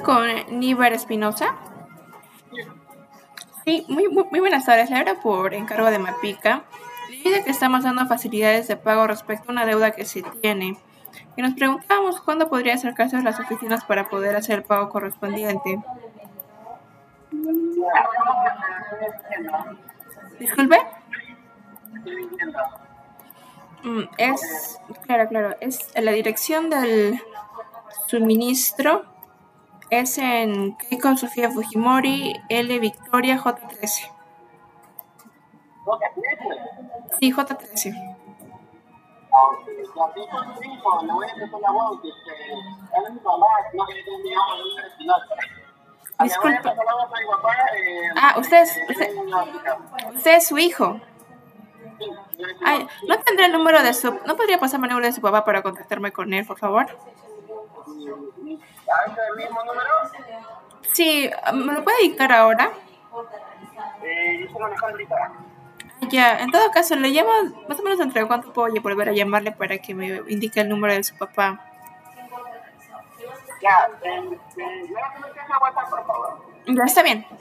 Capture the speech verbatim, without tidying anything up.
con Níver Espinosa? Sí, muy, muy, muy buenas tardes. Le hablo por encargo de Mapica. Dice que estamos dando facilidades de pago respecto a una deuda que se tiene. Y nos preguntábamos cuándo podría acercarse a las oficinas para poder hacer el pago correspondiente. Disculpe. Mm, es, claro, claro, es la dirección del suministro. Es en Keiko Sofía Fujimori, L Victoria J trece. Sí, J trece. Disculpe. Ah, usted es, usted, usted es su hijo. Ay, ¿no tendrá el número de su... ¿No podría pasarme el número de su papá para contactarme con él, por favor? Sí, ¿me lo puede dictar ahora? Ya, en todo caso, le llamo más o menos entre cuánto puedo volver a llamarle para que me indique el número de su papá. Ya, eh, eh, por favor. Ya, está bien.